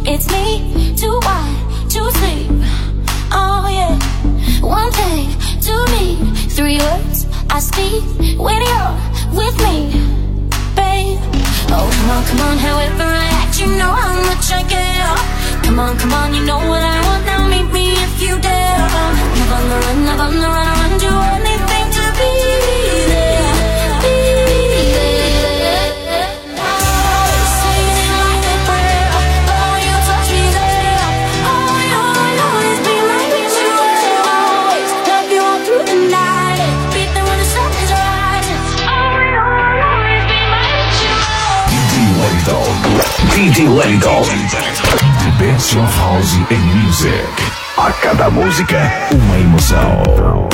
It's me, too wide to sleep. Oh yeah. One thing to me, three words I speak when you're with me, babe. Oh come on, however I act, you know how much I care. Come on, you know what I want, now meet me if you dare. Never on the run, never on the run, I run, do anything to be there, be there. Saying it like a prayer, oh you touch me there. Oh you always be my picture, always love you all through the night, beat them when the sun is rising. Oh you always be my picture. DJ Wellington. The best of house and music. A cada música, uma emoção.